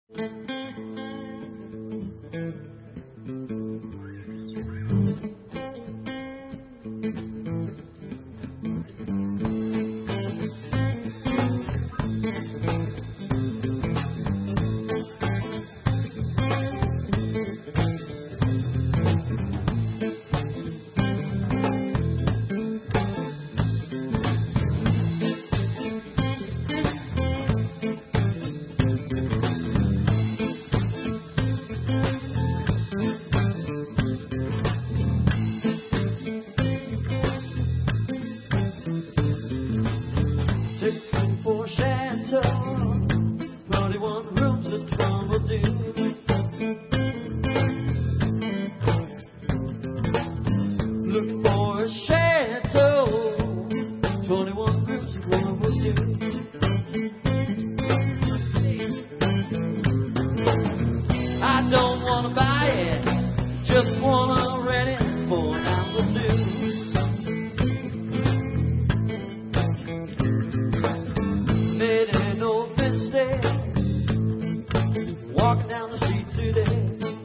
Taking for a chateau, 31 rooms at Twimbledon. Looking for a chateau, 21 rooms at Wimbledon. I don't wanna buy it, just wanna rent it for an hour or two. Made an old mistake walking down the street today.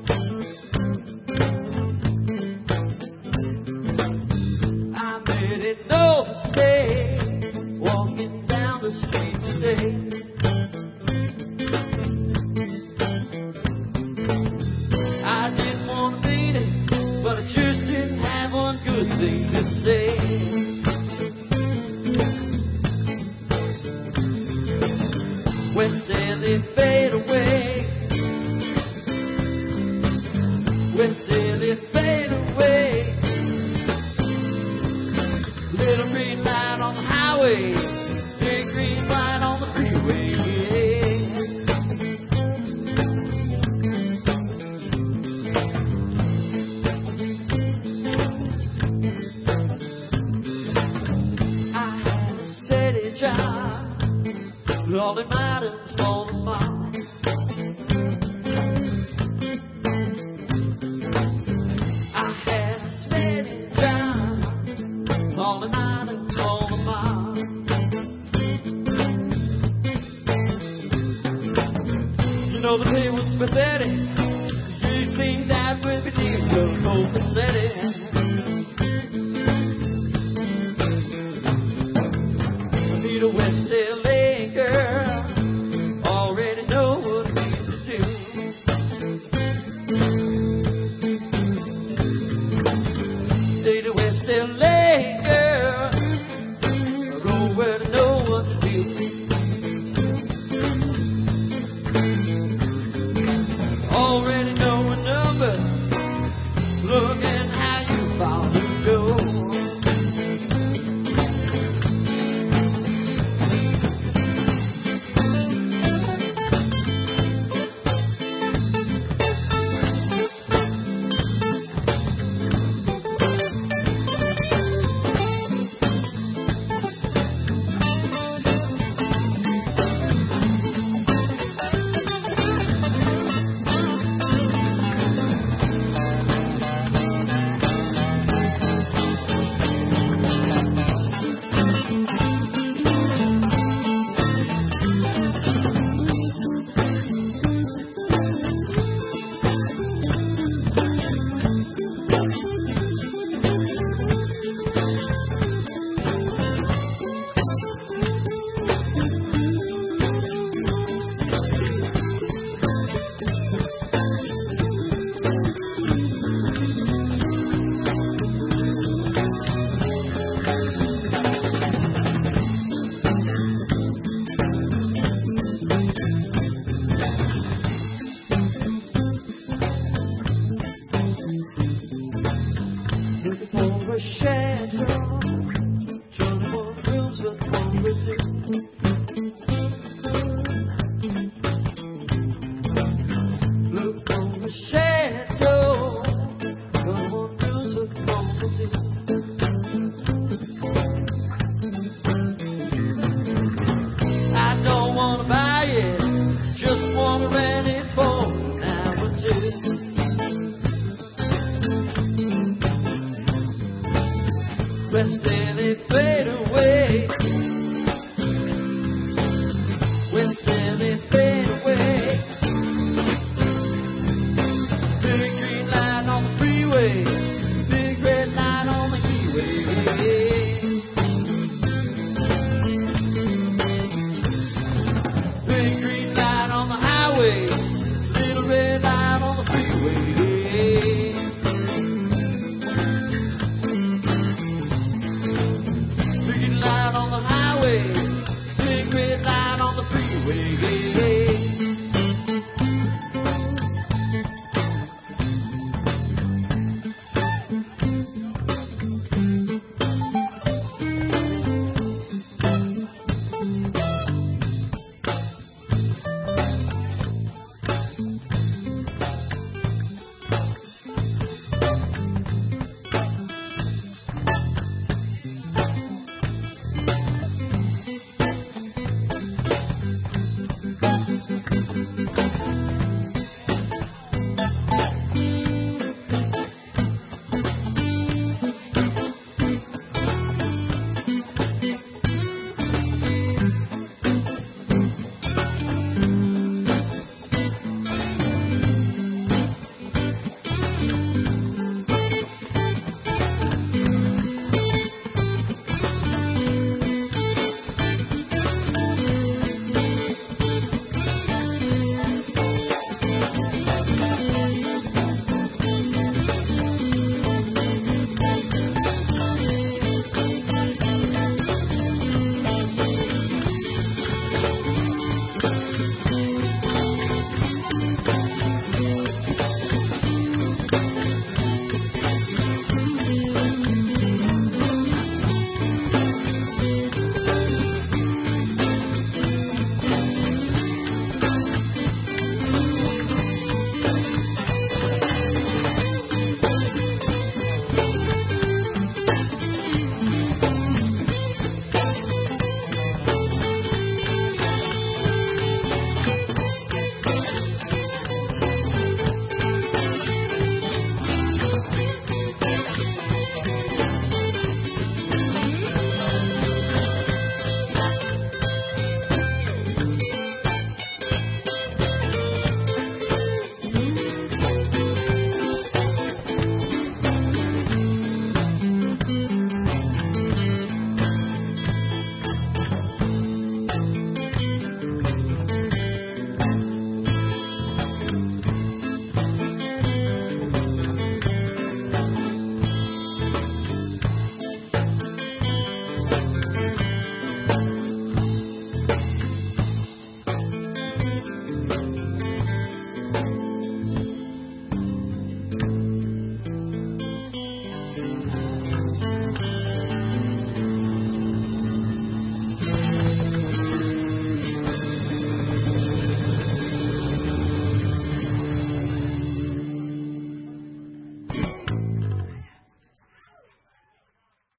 I made an old mistake walking down the street today. I didn't want to beat it, but I just didn't have one good thing to say. West End, they fade away. West End, they fade away. Little green light on the highway, big green light on the freeway. I had a steady job, all the items for the mom. I had a steady job, all the items for the mom. You know the pay was pathetic. You cleaned that with me, little cold pathetic. Need a West LA girl, already know what I need to do. Date a West LA girl, go where to know what to do. Already know a number, look at how you found to go. Looking for a chateau, 21 rooms at Wimbledon. Looking for a chateau, 21 rooms at Wimbledon. I don't wanna buy it, just wanna rent it for an hour or two. West End, they fade away.